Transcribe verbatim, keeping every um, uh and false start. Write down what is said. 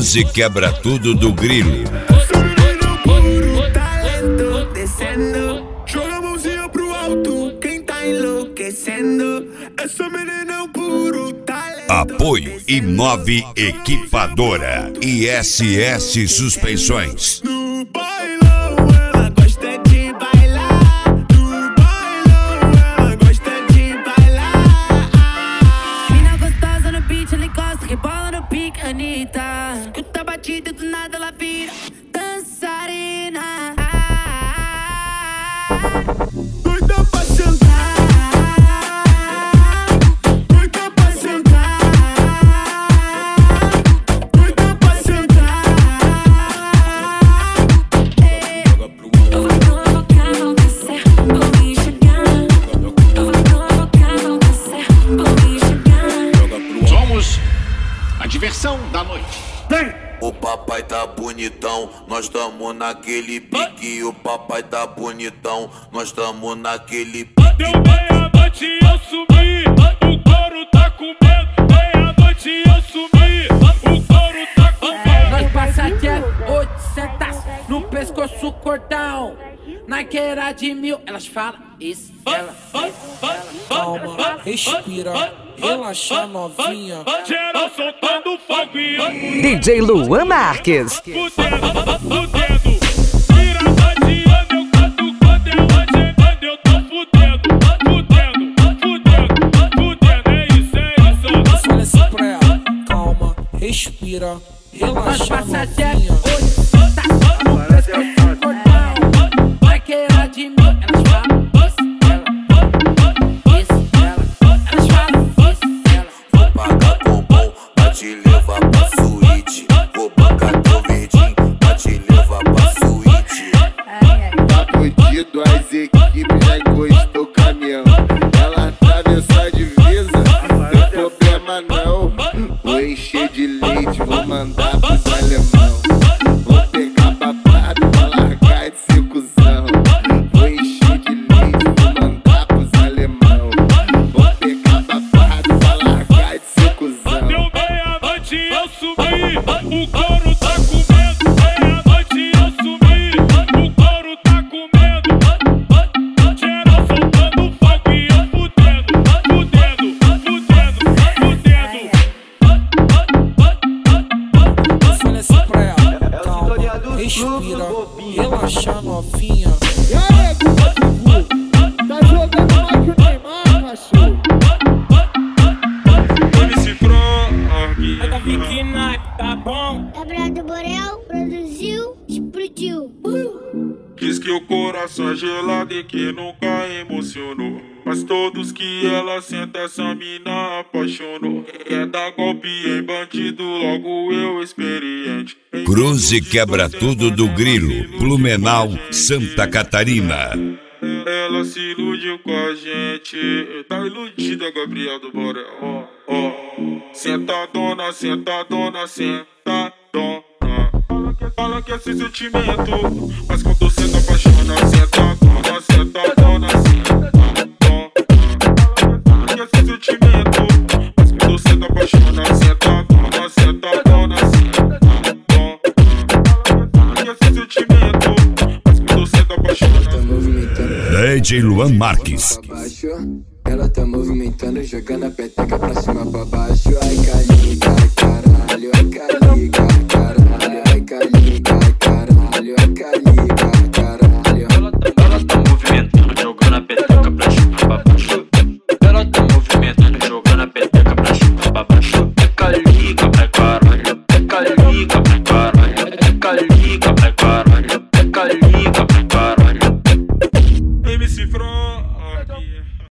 Cruze quebra tudo do Grilo. Puro talento descendo, joga a mãozinha pro alto, quem tá enlouquecendo. Essa menina é um puro talento. Apoio Imove Equipadora e S S Suspensões. No bailão ela gosta de bailar, no bailão ela gosta de bailar. Mina gostosa no beat, ela encosta, rebola no pique, Anitta. Escuta a batida e do nada ela vira dançarina. Doida pra sentar, doida pra sentar, doida pra sentar. Eu vou provocar, vou descer, vou me enxergar. Eu vou provocar, vou descer, vou me enxergar. Somos a diversão da noite. O papai tá bonitão, nós tamo naquele pique. O papai tá bonitão, nós tamo naquele pique. Deu meia-noite e eu subi, o couro tá com medo. Meia-noite e eu subi, o couro tá com medo. Nós passa aqui é oitocentos no pescoço cordão. Naqueira de mil, elas falam isso, ela, calma, respira, relaxa novinha. Geral soltando fogo e eu D J Luan Marques. fudendo, fudendo. Vira bateando, eu canto quando ela gemendo, eu tô fudendo, fudendo, fudendo, fudendo. É isso, é isso. Fala assim pra ela, calma, respira, relaxa novinha. No pescoço cordão. Naqueira de mil, elas falam isso, ela, isso, ela, elas falam isso, ela. Vou pagar bombom pra te levar pra suíte. Vou bancar teu verdinho pra te levar pra suíte. Tá fudido, as equipes já encostou o caminhão. Ela atravessou a divisa, não tem problema não. Vou encher de leite, vou mandar pros alemão. Vou pegar babado, vou largar de ser cuzão. Vou encher de leite, vou mandar pros alemão. Vou pegar babado, vou largar de ser cuzão. Deu meia-noite e eu subi, o couro tá com medo. Meia-noite e eu subi, o couro tá com medo. Geral soltando fogo e eu fudendo, fudendo, fudendo, fudendo. Fala assim pra ela, calma, respira, relaxa novinha. E aí, Gugu, tá jogando mais que o Neymar, macho? M C Frog, Tá fiquinha, tá bom? Gabriel do Borel produziu, explodiu. diz que o coração é gelado e que nunca emocionou. Mas todos que ela senta, essa mina apaixonou. Quer dar golpe em bandido, logo eu experiente. Cruze quebra tudo do Grilo. Blumenau, Santa Catarina. Ela se iludiu com a gente. Tá iludida, Gabriel do Borel. Ó, ó. Sentadona, sentadona, sentadona. Fala que é sem sentimento, mas quando cê tá apaixona, sentadona, sentadona, sentadona. Fala que é sem sentimento, mas quando cê tá apaixona, sentadona, sentadona, sentadona. Fala que é sem sentimento, mas quando cê tá apaixona. D J Luan Marques. Ela tá movimentando, jogando a peteca pra cima pra baixo. Ai, cara.